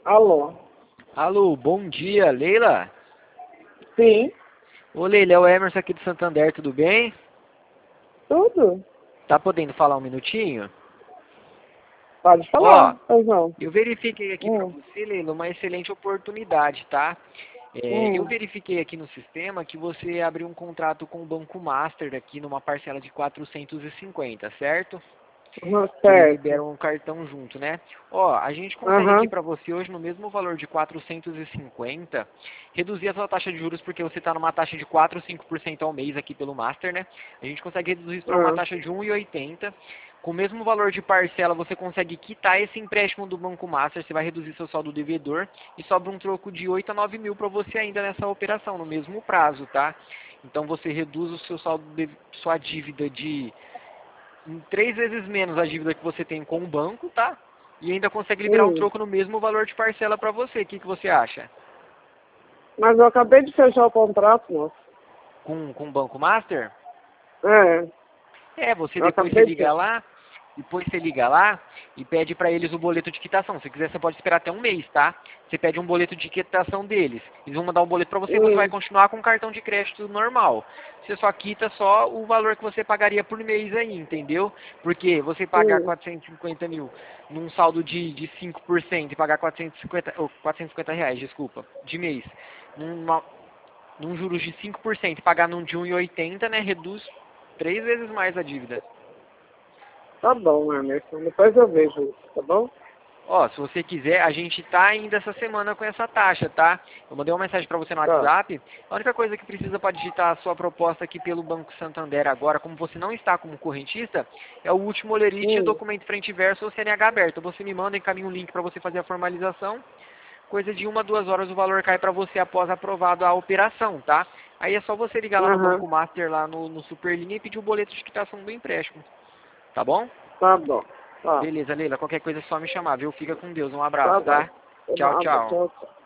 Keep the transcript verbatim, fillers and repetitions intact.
Alô? Alô, bom dia, Leila? Sim, Ô Leila, é o Emerson aqui do Santander, tudo bem? tudo? Tá podendo falar um minutinho? Pode Ó, falar, pois não. eu verifiquei aqui pra Hum, você, Leila, uma excelente oportunidade, tá? É, eu hum, verifiquei aqui no sistema que você abriu um contrato com o Banco Master aqui numa parcela de quatrocentos e cinquenta, certo? uhum, Que eles certo. liberam um cartão junto, né? Ó, a gente consegue aqui Aham, pra você hoje no mesmo valor de quatrocentos e cinquenta, reduzir a sua taxa de juros porque você tá numa taxa de quatro, cinco por cento ao mês aqui pelo Master, né? A gente consegue reduzir isso para uma ah, taxa de um e oitenta. Com o mesmo valor de parcela, você consegue quitar esse empréstimo do Banco Master, você vai reduzir seu saldo devedor e sobra um troco de oito a nove mil para você ainda nessa operação, no mesmo prazo, tá? Então você reduz o seu saldo, de, sua dívida de em três vezes menos a dívida que você tem com o banco, tá? E ainda consegue liberar um hum. troco no mesmo valor de parcela para você. O que, que você acha? Mas eu acabei de fechar o contrato, moço. Com, com o Banco Master? É, É, você eu depois você acabei de liga fechar. lá, depois você liga lá e pede para eles o boleto de quitação. Se quiser, você pode esperar até um mês, tá? Você pede um boleto de quitação deles. Eles vão mandar um boleto para você e você vai Hum, continuar com o cartão de crédito normal. Você só quita só o valor que você pagaria por mês aí, entendeu? Porque você pagar hum. quatrocentos e cinquenta mil num saldo de, de cinco por cento e pagar quatrocentos e cinquenta, ou quatrocentos e cinquenta reais, desculpa, de mês, numa, num juros de cinco por cento e pagar num de um e oitenta, né, reduz três vezes mais a dívida. Tá bom, Emerson. Depois eu vejo isso, tá bom? Ó, se você quiser, a gente tá ainda essa semana com essa taxa, tá? Eu mandei uma mensagem para você no Tá. WhatsApp. A única coisa que precisa para digitar a sua proposta aqui pelo Banco Santander agora, como você não está como correntista, é o último olerite, Hum, documento frente e verso ou C N H aberto. Você me manda, encaminha um link para você fazer a formalização. Coisa de uma, duas horas o valor cai para você após aprovado a operação, tá? Aí é só você ligar lá no aham, Banco Master, lá no, no Superlinha e pedir o boleto de quitação do empréstimo, tá bom? tá bom. Tá, Beleza, Leila. Qualquer coisa é só me chamar, viu? Fica com Deus. Um tá abraço, bom. tá? Tchau, Nada, tchau. tchau, tchau.